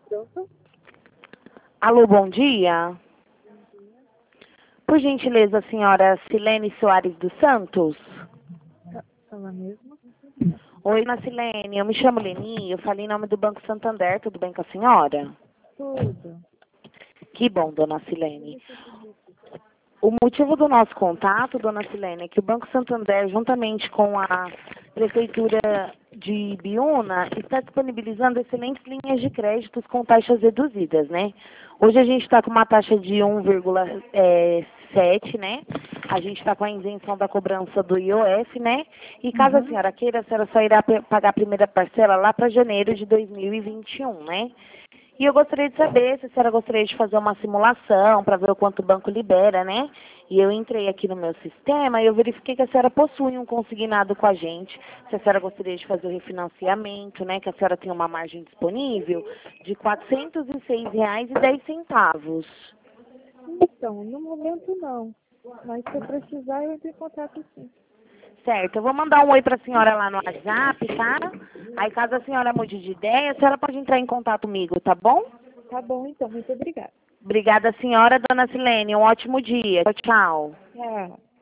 Pronto? Alô, bom dia. Por gentileza, a senhora Silene Soares dos Santos? Ela mesma? Oi, dona Silene, eu me chamo Leni, eu falei em nome do Banco Santander, tudo bem com a senhora? Tudo. Que bom, dona Silene. O motivo do nosso contato, dona Silene, é que o Banco Santander, juntamente com a Prefeitura de Ibiúna, está disponibilizando excelentes linhas de créditos com taxas reduzidas, né? Hoje a gente está com uma taxa de 1,7, né? A gente está com a isenção da cobrança do IOF, né? E caso a senhora queira, a senhora só irá pagar a primeira parcela lá para janeiro de 2021, né? E eu gostaria de saber se a senhora gostaria de fazer uma simulação para ver o quanto o banco libera, né? E eu entrei aqui no meu sistema e eu verifiquei que a senhora possui um consignado com a gente. Se a senhora gostaria de fazer o refinanciamento, né? Que a senhora tem uma margem disponível de R$ 406,10. Então, no momento não. Mas se eu precisar, eu entro em contato sim. Certo, eu vou mandar um oi para a senhora lá no WhatsApp, tá? Aí caso a senhora mude de ideia, a senhora pode entrar em contato comigo, tá bom? Tá bom, então. Muito obrigada. Obrigada, senhora, dona Silene. Um ótimo dia. Tchau, tchau. Tchau.